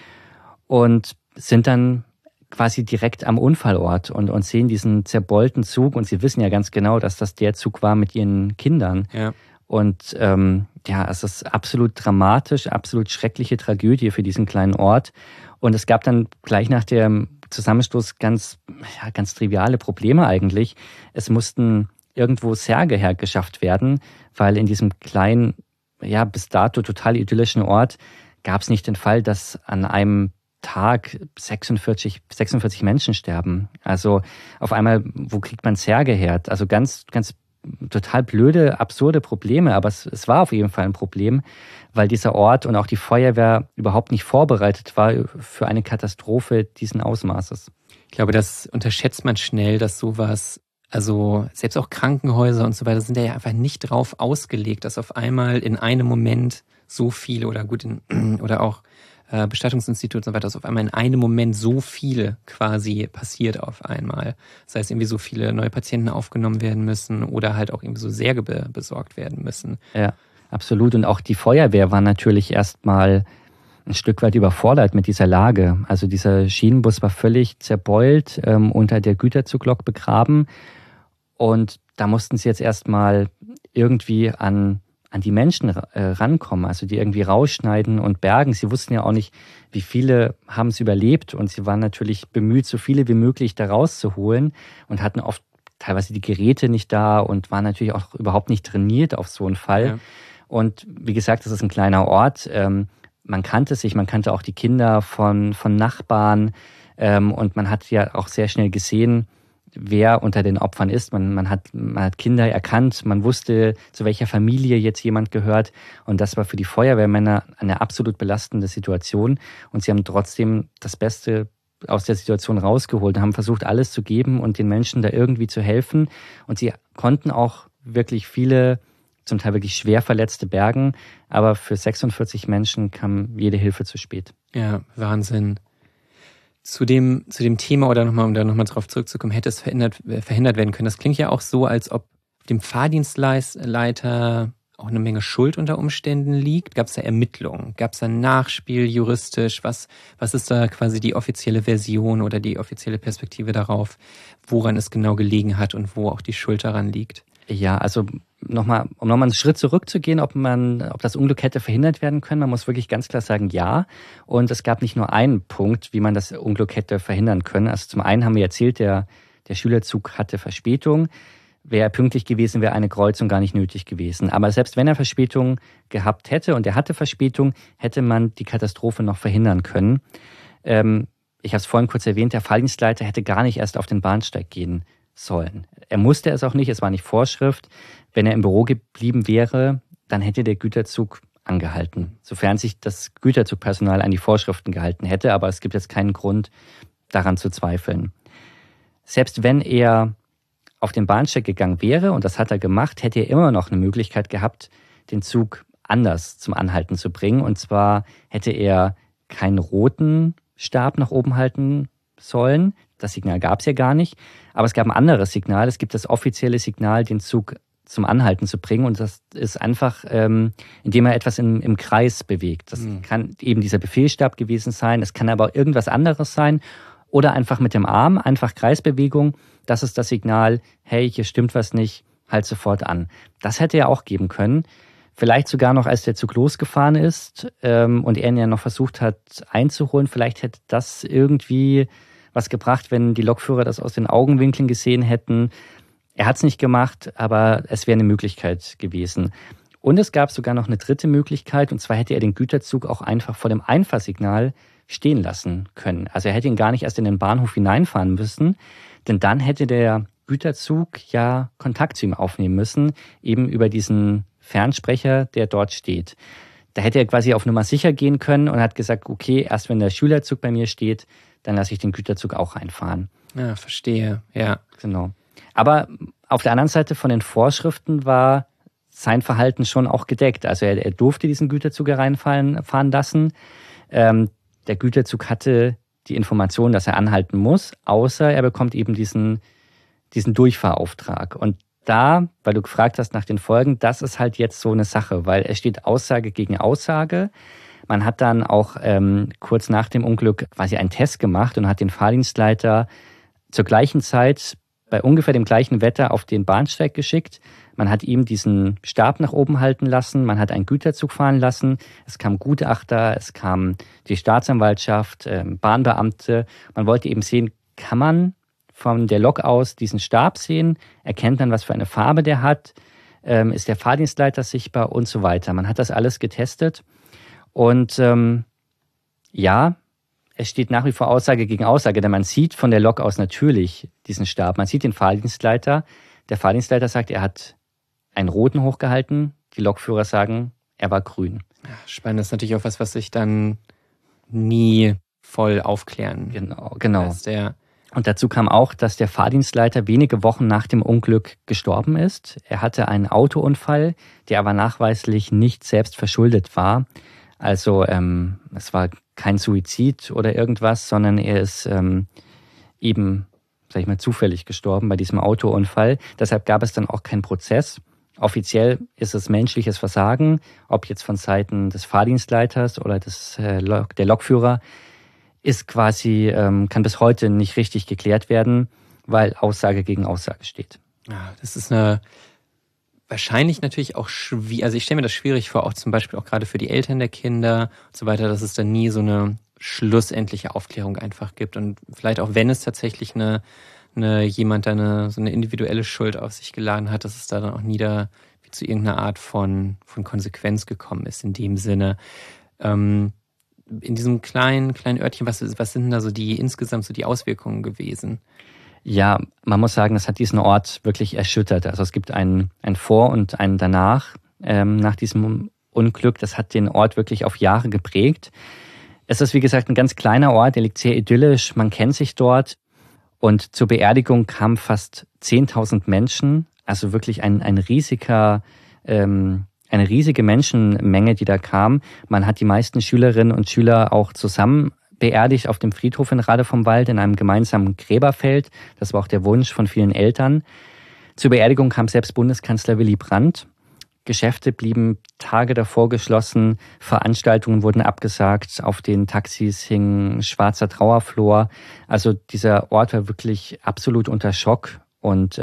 und sind dann quasi direkt am Unfallort und sehen diesen zerbeulten Zug. Und sie wissen ja ganz genau, dass das der Zug war mit ihren Kindern. Ja. Und es ist absolut dramatisch, absolut schreckliche Tragödie für diesen kleinen Ort. Und es gab dann gleich nach dem Zusammenstoß ganz triviale Probleme eigentlich. Es mussten irgendwo Särge hergeschafft werden, weil in diesem kleinen, bis dato total idyllischen Ort gab es nicht den Fall, dass an einem Tag 46 Menschen sterben. Also auf einmal, wo kriegt man Särge her? Also ganz, ganz total blöde, absurde Probleme, aber es war auf jeden Fall ein Problem, weil dieser Ort und auch die Feuerwehr überhaupt nicht vorbereitet war für eine Katastrophe diesen Ausmaßes. Ich glaube, das unterschätzt man schnell, dass sowas, also selbst auch Krankenhäuser und so weiter, sind ja einfach nicht drauf ausgelegt, dass auf einmal in einem Moment so viele oder auch Bestattungsinstitut und so weiter, dass auf einmal in einem Moment so viel quasi passiert auf einmal. Das heißt, irgendwie so viele neue Patienten aufgenommen werden müssen oder halt auch irgendwie so Särge besorgt werden müssen. Ja, absolut. Und auch die Feuerwehr war natürlich erstmal ein Stück weit überfordert mit dieser Lage. Also dieser Schienenbus war völlig zerbeult, unter der Güterzuglok begraben. Und da mussten sie jetzt erstmal irgendwie an die Menschen rankommen, also die irgendwie rausschneiden und bergen. Sie wussten ja auch nicht, wie viele haben es überlebt und sie waren natürlich bemüht, so viele wie möglich da rauszuholen und hatten oft teilweise die Geräte nicht da und waren natürlich auch überhaupt nicht trainiert auf so einen Fall. Ja. Und wie gesagt, das ist ein kleiner Ort. Man kannte sich, man kannte auch die Kinder von Nachbarn und man hat ja auch sehr schnell gesehen, wer unter den Opfern ist. Man hat Kinder erkannt, man wusste, zu welcher Familie jetzt jemand gehört. Und das war für die Feuerwehrmänner eine absolut belastende Situation. Und sie haben trotzdem das Beste aus der Situation rausgeholt und haben versucht, alles zu geben und den Menschen da irgendwie zu helfen. Und sie konnten auch wirklich viele, zum Teil wirklich schwer Verletzte bergen. Aber für 46 Menschen kam jede Hilfe zu spät. Ja, Wahnsinn. Zu dem Thema oder um da nochmal drauf zurückzukommen, hätte es verhindert werden können. Das klingt ja auch so, als ob dem Fahrdienstleiter auch eine Menge Schuld unter Umständen liegt. Gab es da Ermittlungen? Gab es da ein Nachspiel juristisch? Was ist da quasi die offizielle Version oder die offizielle Perspektive darauf, woran es genau gelegen hat und wo auch die Schuld daran liegt? Ja, also um nochmal einen Schritt zurückzugehen, ob das Unglück hätte verhindert werden können. Man muss wirklich ganz klar sagen, ja. Und es gab nicht nur einen Punkt, wie man das Unglück hätte verhindern können. Also zum einen haben wir erzählt, der Schülerzug hatte Verspätung. Wäre er pünktlich gewesen, wäre eine Kreuzung gar nicht nötig gewesen. Aber selbst wenn er Verspätung gehabt hätte und er hatte Verspätung, hätte man die Katastrophe noch verhindern können. Ich habe es vorhin kurz erwähnt, der Fahrdienstleiter hätte gar nicht erst auf den Bahnsteig gehen sollen. Er musste es auch nicht, es war nicht Vorschrift. Wenn er im Büro geblieben wäre, dann hätte der Güterzug angehalten, sofern sich das Güterzugpersonal an die Vorschriften gehalten hätte. Aber es gibt jetzt keinen Grund, daran zu zweifeln. Selbst wenn er auf den Bahnsteig gegangen wäre, und das hat er gemacht, hätte er immer noch eine Möglichkeit gehabt, den Zug anders zum Anhalten zu bringen. Und zwar hätte er keinen roten Stab nach oben halten sollen. Das Signal gab es ja gar nicht. Aber es gab ein anderes Signal. Es gibt das offizielle Signal, den Zug zum Anhalten zu bringen. Und das ist einfach, indem er etwas im Kreis bewegt. Das kann eben dieser Befehlsstab gewesen sein. Es kann aber auch irgendwas anderes sein. Oder einfach mit dem Arm, einfach Kreisbewegung. Das ist das Signal, hey, hier stimmt was nicht, halt sofort an. Das hätte er auch geben können. Vielleicht sogar noch, als der Zug losgefahren ist und er ihn ja noch versucht hat einzuholen. Vielleicht hätte das irgendwie was gebracht, wenn die Lokführer das aus den Augenwinkeln gesehen hätten. Er hat es nicht gemacht, aber es wäre eine Möglichkeit gewesen. Und es gab sogar noch eine dritte Möglichkeit, und zwar hätte er den Güterzug auch einfach vor dem Einfahrsignal stehen lassen können. Also er hätte ihn gar nicht erst in den Bahnhof hineinfahren müssen, denn dann hätte der Güterzug ja Kontakt zu ihm aufnehmen müssen, eben über diesen Fernsprecher, der dort steht. Da hätte er quasi auf Nummer sicher gehen können und hat gesagt, okay, erst wenn der Schülerzug bei mir steht, dann lasse ich den Güterzug auch reinfahren. Ja, verstehe, ja. Genau. Aber auf der anderen Seite von den Vorschriften war sein Verhalten schon auch gedeckt. Also er durfte diesen Güterzug hereinfahren lassen. Der Güterzug hatte die Information, dass er anhalten muss, außer er bekommt eben diesen Durchfahrauftrag. Und da, weil du gefragt hast nach den Folgen, das ist halt jetzt so eine Sache, weil es steht Aussage gegen Aussage. Man hat dann auch kurz nach dem Unglück quasi einen Test gemacht und hat den Fahrdienstleiter zur gleichen Zeit bei ungefähr dem gleichen Wetter auf den Bahnsteig geschickt. Man hat ihm diesen Stab nach oben halten lassen, man hat einen Güterzug fahren lassen, es kam Gutachter, es kam die Staatsanwaltschaft, Bahnbeamte. Man wollte eben sehen, kann man von der Lok aus diesen Stab sehen, erkennt man, was für eine Farbe der hat, ist der Fahrdienstleiter sichtbar und so weiter. Man hat das alles getestet und ja, es steht nach wie vor Aussage gegen Aussage, denn man sieht von der Lok aus natürlich diesen Stab, man sieht den Fahrdienstleiter, Der Fahrdienstleiter sagt, er hat einen roten hochgehalten. Die Lokführer sagen, er war grün. Ja, spannend, das ist natürlich auch was sich dann nie voll aufklären. Genau. Und dazu kam auch, dass der Fahrdienstleiter wenige Wochen nach dem Unglück gestorben ist. Er hatte einen Autounfall, der aber nachweislich nicht selbst verschuldet war. Also es war kein Suizid oder irgendwas, sondern er ist eben, sag ich mal, zufällig gestorben bei diesem Autounfall. Deshalb gab es dann auch keinen Prozess. Offiziell ist es menschliches Versagen, ob jetzt von Seiten des Fahrdienstleiters oder der Lokführer, ist quasi, kann bis heute nicht richtig geklärt werden, weil Aussage gegen Aussage steht. Ja, das ist wahrscheinlich natürlich auch schwierig, also ich stelle mir das schwierig vor, auch zum Beispiel auch gerade für die Eltern der Kinder und so weiter, dass es dann nie so eine schlussendliche Aufklärung einfach gibt und vielleicht auch wenn es tatsächlich jemand da so eine individuelle Schuld auf sich geladen hat, dass es da dann auch nie da zu irgendeiner Art von Konsequenz gekommen ist in dem Sinne. In diesem kleinen Örtchen, was sind denn da so insgesamt so die Auswirkungen gewesen? Ja, man muss sagen, es hat diesen Ort wirklich erschüttert. Also es gibt ein Vor und ein Danach nach diesem Unglück. Das hat den Ort wirklich auf Jahre geprägt. Es ist, wie gesagt, ein ganz kleiner Ort, der liegt sehr idyllisch. Man kennt sich dort. Und zur Beerdigung kamen fast 10.000 Menschen. Also wirklich eine riesige Menschenmenge, die da kam. Man hat die meisten Schülerinnen und Schüler auch zusammen beerdigt auf dem Friedhof in Rade vom Wald in einem gemeinsamen Gräberfeld. Das war auch der Wunsch von vielen Eltern. Zur Beerdigung kam selbst Bundeskanzler Willy Brandt. Geschäfte blieben Tage davor geschlossen, Veranstaltungen wurden abgesagt, auf den Taxis hing schwarzer Trauerflor. Also dieser Ort war wirklich absolut unter Schock und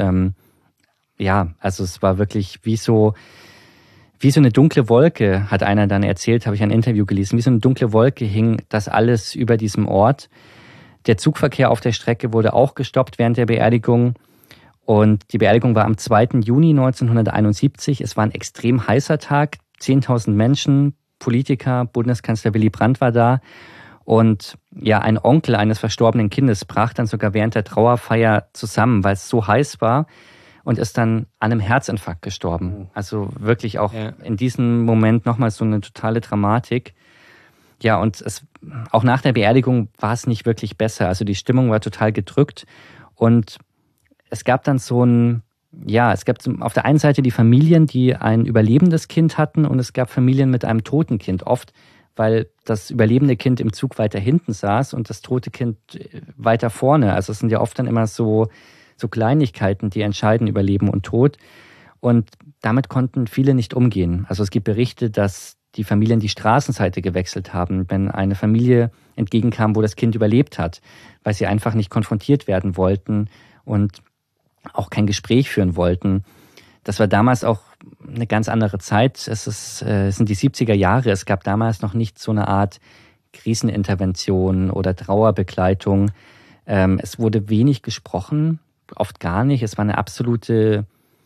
also es war wirklich wie so eine dunkle Wolke, hat einer dann erzählt, habe ich ein Interview gelesen, wie so eine dunkle Wolke hing das alles über diesem Ort. Der Zugverkehr auf der Strecke wurde auch gestoppt während der Beerdigung. Und die Beerdigung war am 2. Juni 1971. Es war ein extrem heißer Tag. 10.000 Menschen, Politiker, Bundeskanzler Willy Brandt war da. Und ja, ein Onkel eines verstorbenen Kindes brach dann sogar während der Trauerfeier zusammen, weil es so heiß war. Und ist dann an einem Herzinfarkt gestorben. Also wirklich auch in diesem Moment nochmal so eine totale Dramatik. Ja, und auch nach der Beerdigung war es nicht wirklich besser. Also die Stimmung war total gedrückt. Und es gab dann es gab auf der einen Seite die Familien, die ein überlebendes Kind hatten und es gab Familien mit einem toten Kind. Oft, weil das überlebende Kind im Zug weiter hinten saß und das tote Kind weiter vorne. Also es sind ja oft dann immer so Kleinigkeiten, die entscheiden über Leben und Tod. Und damit konnten viele nicht umgehen. Also es gibt Berichte, dass die Familien die Straßenseite gewechselt haben, wenn eine Familie entgegenkam, wo das Kind überlebt hat, weil sie einfach nicht konfrontiert werden wollten und auch kein Gespräch führen wollten. Das war damals auch eine ganz andere Zeit. Es sind die 70er Jahre. Es gab damals noch nicht so eine Art Krisenintervention oder Trauerbegleitung. Es wurde wenig gesprochen, oft gar nicht. Es war eine absolute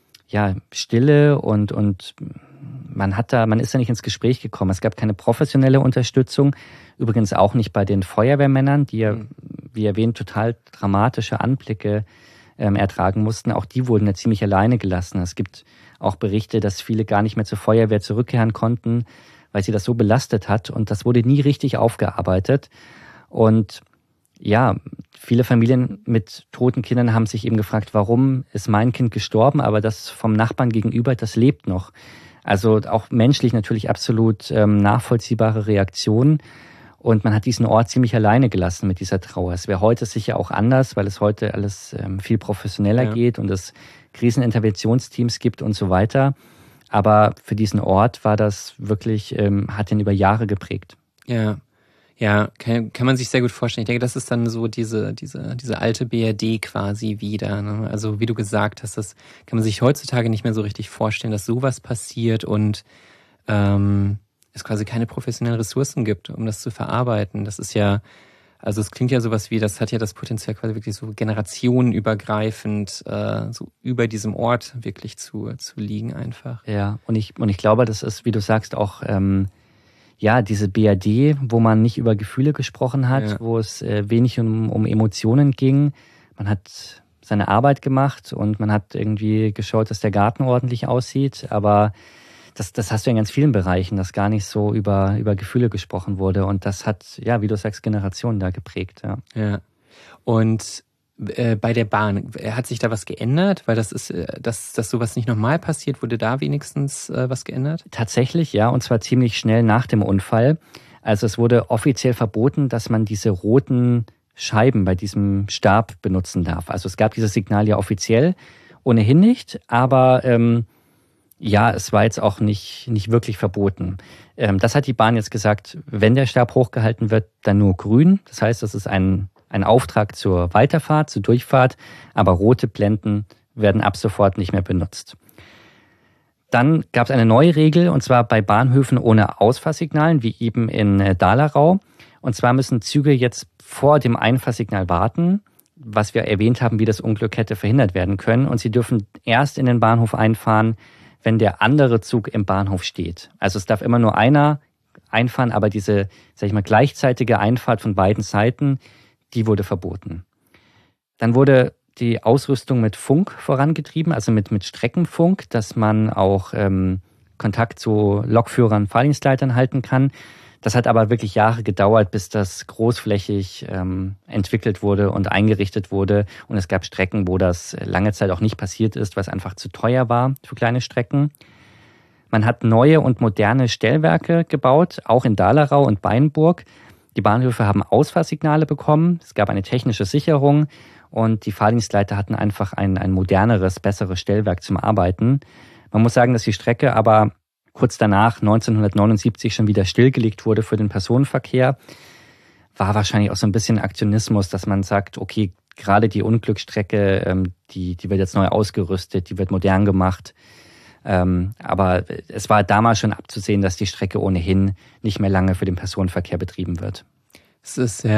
Stille und man ist da nicht ins Gespräch gekommen. Es gab keine professionelle Unterstützung. Übrigens auch nicht bei den Feuerwehrmännern, die ja, wie erwähnt, total dramatische Anblicke ertragen mussten. Auch die wurden ja ziemlich alleine gelassen. Es gibt auch Berichte, dass viele gar nicht mehr zur Feuerwehr zurückkehren konnten, weil sie das so belastet hat. Und das wurde nie richtig aufgearbeitet. Und ja, viele Familien mit toten Kindern haben sich eben gefragt, warum ist mein Kind gestorben, aber das vom Nachbarn gegenüber, das lebt noch. Also auch menschlich natürlich absolut nachvollziehbare Reaktionen. Und man hat diesen Ort ziemlich alleine gelassen mit dieser Trauer. Es wäre heute sicher auch anders, weil es heute alles viel professioneller geht und es Kriseninterventionsteams gibt und so weiter. Aber für diesen Ort war das wirklich, hat ihn über Jahre geprägt. Ja, kann man sich sehr gut vorstellen. Ich denke, das ist dann so diese alte BRD quasi wieder. Ne? Also wie du gesagt hast, das kann man sich heutzutage nicht mehr so richtig vorstellen, dass sowas passiert und es quasi keine professionellen Ressourcen gibt, um das zu verarbeiten. Das ist ja, also es klingt ja sowas wie, das hat ja das Potenzial quasi wirklich so generationenübergreifend so über diesem Ort wirklich zu liegen einfach. Ja, und ich glaube, das ist, wie du sagst, auch diese BRD, wo man nicht über Gefühle gesprochen hat, wo es wenig um Emotionen ging. Man hat seine Arbeit gemacht und man hat irgendwie geschaut, dass der Garten ordentlich aussieht, aber das hast du in ganz vielen Bereichen, dass gar nicht so über Gefühle gesprochen wurde und das hat, ja, wie du sagst, Generationen da geprägt. Ja. Und bei der Bahn, hat sich da was geändert? Weil das ist, dass sowas nicht nochmal passiert, wurde da wenigstens was geändert? Tatsächlich, ja, und zwar ziemlich schnell nach dem Unfall. Also es wurde offiziell verboten, dass man diese roten Scheiben bei diesem Stab benutzen darf. Also es gab dieses Signal ja offiziell ohnehin nicht, aber ja, es war jetzt auch nicht wirklich verboten. Das hat die Bahn jetzt gesagt, wenn der Stab hochgehalten wird, dann nur grün. Das heißt, das ist ein Auftrag zur Weiterfahrt, zur Durchfahrt, aber rote Blenden werden ab sofort nicht mehr benutzt. Dann gab es eine neue Regel, und zwar bei Bahnhöfen ohne Ausfahrsignalen, wie eben in Dalarau. Und zwar müssen Züge jetzt vor dem Einfahrsignal warten, was wir erwähnt haben, wie das Unglück hätte verhindert werden können. Und sie dürfen erst in den Bahnhof einfahren, wenn der andere Zug im Bahnhof steht. Also es darf immer nur einer einfahren, aber diese, sag ich mal, gleichzeitige Einfahrt von beiden Seiten, die wurde verboten. Dann wurde die Ausrüstung mit Funk vorangetrieben, also mit Streckenfunk, dass man auch Kontakt zu Lokführern, Fahrdienstleitern halten kann. Das hat aber wirklich Jahre gedauert, bis das großflächig entwickelt wurde und eingerichtet wurde. Und es gab Strecken, wo das lange Zeit auch nicht passiert ist, weil es einfach zu teuer war für kleine Strecken. Man hat neue und moderne Stellwerke gebaut, auch in Dalarau und Beinburg. Die Bahnhöfe haben Ausfahrsignale bekommen. Es gab eine technische Sicherung und die Fahrdienstleiter hatten einfach ein moderneres, besseres Stellwerk zum Arbeiten. Man muss sagen, dass die Strecke aber kurz danach, 1979, schon wieder stillgelegt wurde für den Personenverkehr. War wahrscheinlich auch so ein bisschen Aktionismus, dass man sagt, okay, gerade die Unglücksstrecke, die wird jetzt neu ausgerüstet, die wird modern gemacht. Aber es war damals schon abzusehen, dass die Strecke ohnehin nicht mehr lange für den Personenverkehr betrieben wird. Es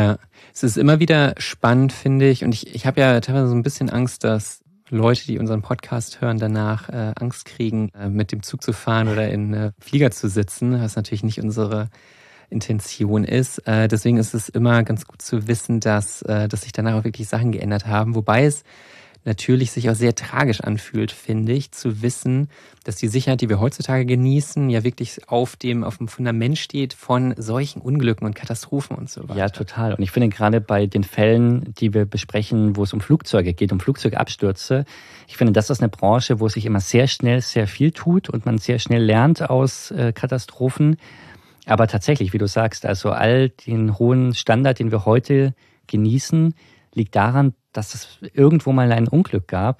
ist immer wieder spannend, finde ich. Und ich habe ja teilweise so ein bisschen Angst, dass Leute, die unseren Podcast hören, danach Angst kriegen, mit dem Zug zu fahren oder in Flieger zu sitzen, was natürlich nicht unsere Intention ist. Deswegen ist es immer ganz gut zu wissen, dass sich danach auch wirklich Sachen geändert haben. Wobei es natürlich sich auch sehr tragisch anfühlt, finde ich, zu wissen, dass die Sicherheit, die wir heutzutage genießen, ja wirklich auf dem Fundament steht von solchen Unglücken und Katastrophen und so weiter. Ja, total. Und ich finde gerade bei den Fällen, die wir besprechen, wo es um Flugzeuge geht, um Flugzeugabstürze, ich finde, das ist eine Branche, wo sich immer sehr schnell sehr viel tut und man sehr schnell lernt aus Katastrophen. Aber tatsächlich, wie du sagst, also all den hohen Standard, den wir heute genießen, liegt daran, dass es irgendwo mal ein Unglück gab,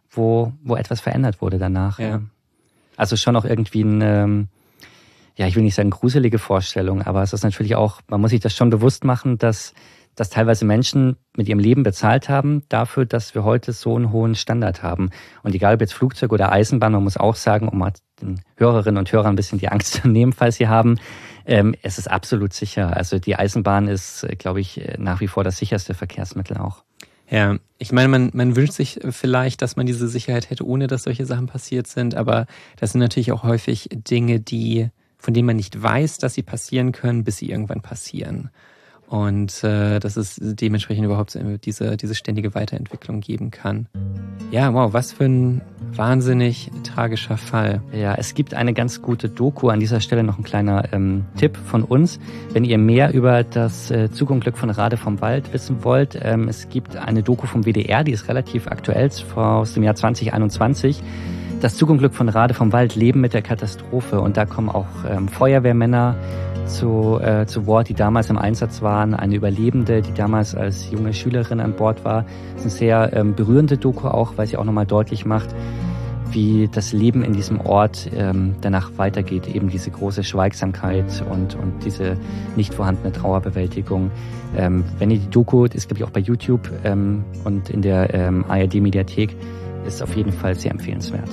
wo etwas verändert wurde danach. Ja. Also schon auch irgendwie eine, ja, ich will nicht sagen gruselige Vorstellung, aber es ist natürlich auch, man muss sich das schon bewusst machen, dass teilweise Menschen mit ihrem Leben bezahlt haben dafür, dass wir heute so einen hohen Standard haben. Und egal ob jetzt Flugzeug oder Eisenbahn, man muss auch sagen, um mal den Hörerinnen und Hörern ein bisschen die Angst zu nehmen, falls sie haben, es ist absolut sicher. Also die Eisenbahn ist, glaube ich, nach wie vor das sicherste Verkehrsmittel auch. Ja, ich meine, man wünscht sich vielleicht, dass man diese Sicherheit hätte, ohne dass solche Sachen passiert sind, aber das sind natürlich auch häufig Dinge, von denen man nicht weiß, dass sie passieren können, bis sie irgendwann passieren. Und dass es dementsprechend überhaupt diese ständige Weiterentwicklung geben kann. Ja, wow, was für ein wahnsinnig tragischer Fall. Ja, es gibt eine ganz gute Doku. An dieser Stelle noch ein kleiner Tipp von uns. Wenn ihr mehr über das Zugunglück von Rade vom Wald wissen wollt, es gibt eine Doku vom WDR, die ist relativ aktuell, aus dem Jahr 2021. Das Zugunglück von Rade vom Wald, Leben mit der Katastrophe. Und da kommen auch Feuerwehrmänner zu Wort, die damals im Einsatz waren, eine Überlebende, die damals als junge Schülerin an Bord war. Das ist eine sehr berührende Doku auch, weil sie auch nochmal deutlich macht, wie das Leben in diesem Ort danach weitergeht. Eben diese große Schweigsamkeit und diese nicht vorhandene Trauerbewältigung. Wenn ihr die Doku, das gibt es auch bei YouTube und in der ARD-Mediathek, ist auf jeden Fall sehr empfehlenswert.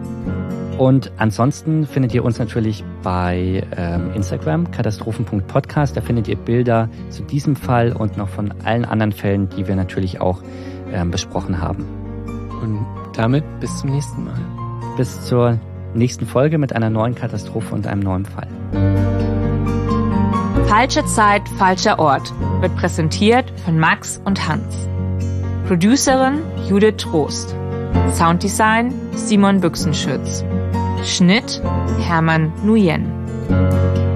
Und ansonsten findet ihr uns natürlich bei Instagram, katastrophen.podcast. Da findet ihr Bilder zu diesem Fall und noch von allen anderen Fällen, die wir natürlich auch besprochen haben. Und damit bis zum nächsten Mal. Bis zur nächsten Folge mit einer neuen Katastrophe und einem neuen Fall. Falsche Zeit, falscher Ort wird präsentiert von Max und Hans. Producerin Judith Trost. Sounddesign Simon Büchsenschütz. Schnitt Hermann Nguyen.